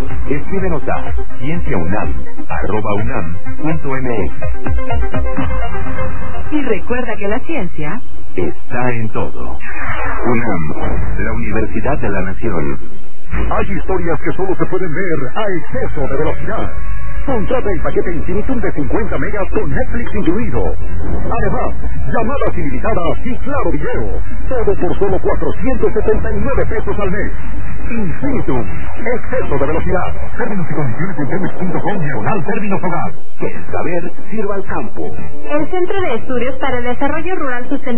Escríbenos a cienciaunam@unam.mx. Y recuerda que la ciencia está en todo. UNAM, la Universidad de la Nación. Hay historias que solo se pueden ver a exceso de velocidad. Contrata el paquete Infinitum de 50 megas con Netflix incluido. Además, llamadas ilimitadas y claro video. Todo por solo 479 pesos al mes. Infinitum, exceso de velocidad. Términos y condiciones en Telmex.com/términos hogar. Que el saber sirva al campo. el Centro de Estudios para el Desarrollo Rural Sustentable